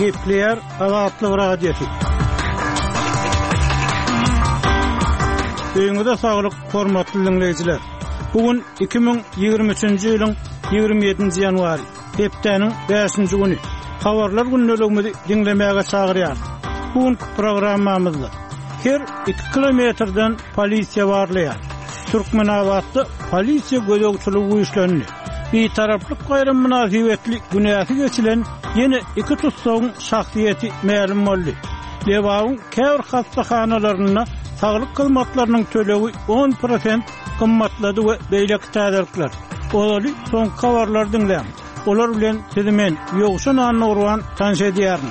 Gepleyer Azatlyk radiosu. Öňüňizde saglyk, hormatly dinleyijiler. Bugün 2023-nji ýylyň 27-nji ýanwary, hepdeniň 5-nji güni. Habarlar günnelegimizi dinlemäge çagyrýar. Bugün programmamyzda her 2 kilometrden polisiýa barlaýar. Türkmenawatda polisiýa gözegçiligi güýçlendi. Bir taraplyk gaýrym münasibetli günäsi geçilen ýene 2 tutsagyň şahsiýeti ma'lum boldy. Lewagyň käbir hastakhanalaryna saglyk hyzmatlarynyň tölegi 10% gymmatlady we beýleki täzirlikler. Olary soňky habarlar dinleýän. Olar bilen sizi men ýogşan anurwan tanşy edýärin.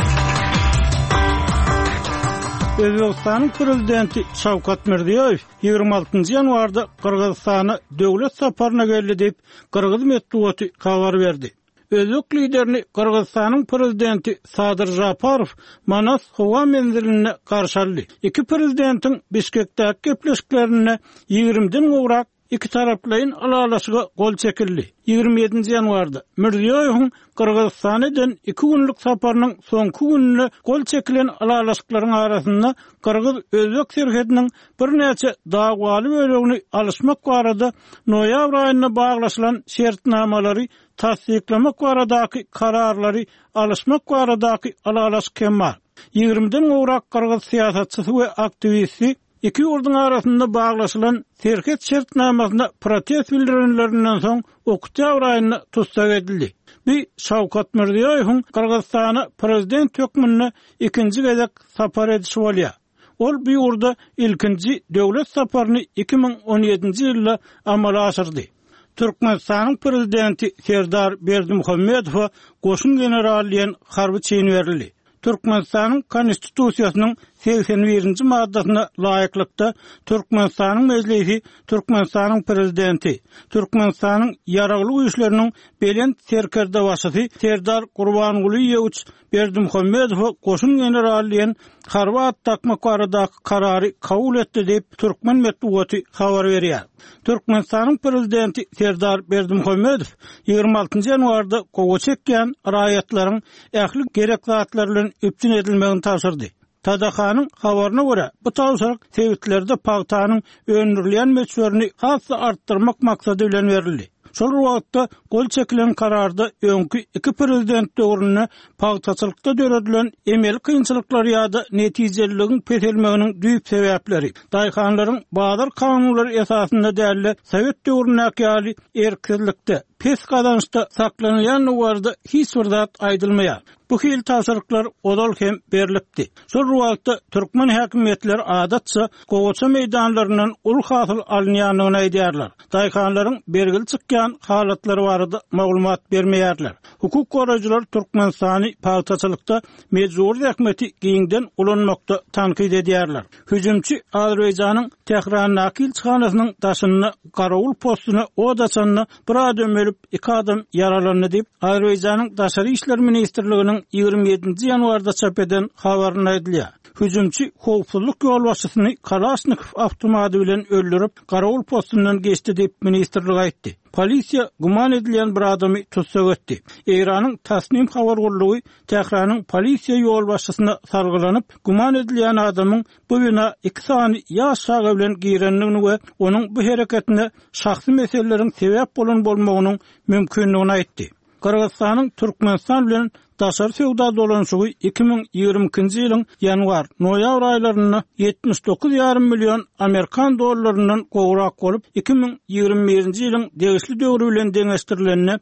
Özbekistanyň prezidenti Şawkat Mirziýoýew 26-njy ýanwarda Kyrgyzstana döwlet saparyna geldi diýip Kyrgyz medeniýeti habar berdi. Özbek liderini Kyrgyzstanyň prezidenti Sadyr Japarow Manas howa menziline garşaldy. Iki prezidentiň Bişkekdäki gepleşiklerine 20-den gowrak iki taraplaryň alalaşyga gol çekildi. 27-nji ýanwarda Mirziýoýewiň Kyrgyzstanyň 2 günlük saparynyň soňky gününe gol çekilen alalaşyklaryň arasynda Kyrgyz-Özbek serhediniň birnäçe dagwaly bölegini alışmak barada noýabr aýyna baglaşylan şertnamalary tasdiklamak baradaky kararlary alışmak baradaky alalaşyk kemar. 20-den gowrak Kyrgyz siýasatçysy we aktivisti iki ýurduň arasynda baglaşylan serhet şertnamasyna protest bildirenlerinden soň oktyabr aýyna tutsak edildi. Bir Şawkat Mirziýoýewiň Kyrgyzstana prezident hökmüne ikinji gezek sapar edişi bolýar. Ol bir ýurda ilkinji döwlet saparyny 2017-nji ýylda amala aşyrdy. Türkmenistanyň prezidenti Serdar Berdimuhammedow goşun general diýen harby çyn berildi. Türkmenistanyň konstitusiýasynyň 81-nji maddasyna laýyklykda Türkmenistanyň mejlisi, Türkmenistanyň prezidenti, Türkmenistanyň ýaragly güýçleriniň belend serkerde başçysy Serdar Gurbanguly Berdimuhammedow goşun general diýen harby attakmak baradaky karary kabul etdi diýip Türkmen medeniýeti habar berýär. Türkmenistanyň prezidenti Serdar Berdimuhammedow 26-njy ýanwarda gowa çekýän raýatlaryň ähli gerek zatlar bilen üpçün edilmegini tapşyrdy. Tadahanyň habaryna görä, bu tapşyryk sewitlerde pagtanyň öňürleýän meçlerini hasy artdyrmak maksady bilen berildi. Şol wagtda gol çekilen kararda öňkü iki prezident döwrüne pagtaçylykda döredilen emel kynçylyklar ýa-da netijeligin peselmeginiň düýp sebäpleri, daýhanlaryň bazar kanunlary esasynda däli Sowet döwründäki ýaly erkizlikde, pes gazançda saklanýan warda hiç bir zat aýdylmaýar. Bu hil tapşyryklar odal hem berilipdi. Şol wagtda türkmen häkimetleri adatça gowaça meýdanlarynyň ul hasyl alynýanyny aýdýarlar. Daýhanlaryň bergil çykýan halatlary barada maglumat bermeýärler. Hukuk goraýjylar Türkmenistany pagtaçylykda mejbur häkimeti giňden ulanmakda tankyd edýärler. Hüjümçi Azerbaýjanyň Tehran nakil çyhanasynyň daşyny garawul postuna odaçanyny bir adam ölüp 2 adam yaralandy diýip Azerbaýjanyň Daşary işler ministrliginiň 27-nji ýanwarda çap eden habaryna aýdylýar. Hüjümçi howpsuzlyk ýolbaşçysyny Kalaşnikov awtomobil bilen öldürip garawul postundan geçdi diýip ministrlik aýtdy. Polisiýa guman edilen bir adamy tutsak etdi. Iranyň Tasnim habar gurulugy Tehranyň polisiýa ýolbaşçysyna sargylanyp, guman edilen adamyň bu bina 2 sany ýaşagy bilen girenligini we onuň bu hereketine şahsy meseleleriň sebäp bolan bolmagynyň mümkinligini aýtdy. Kyrgyzstanyň Türkmenistan bilen daşary sowda dolanşygy 2022-nji ýylyň ýanwar-noýabr aýlaryna 79,5 million Amerikan dollarynyň gowrak bolup 2021-nji ýylyň degişli döwrü bilen deňeşdirilenine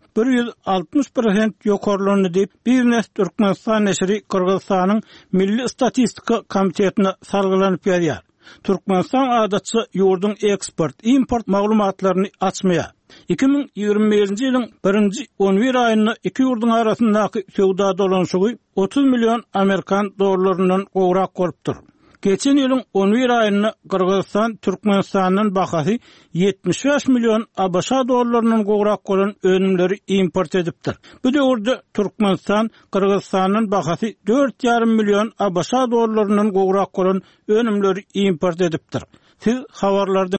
160% ýokarlandy diýip Biznes Türkmenistan neşri Kyrgyzstanyň Milli Statistika Komitetine sargylanyp ýazýar. Türkmenistan adatça ýurdun eksport-import maglumatlaryny açmaýar. 2021-nji ýylyň 1-nji 11 aýyna iki ýurduň arasyndaky sowda dolanşygy 30 million Amerikan dollarynyň gowrak bolupdyr. Geçen ýylyň 11 aýyna Kyrgyzstan Türkmenistanyň bahasy 75 million ABŞ dollarynyň gowrak bolan önümleri import edipdir. Bu döwürde Türkmenistan Kyrgyzstanyň bahasy 4,5 million ABŞ dollarynyň gowrak bolan önümleri import edipdir. Siz habarlarda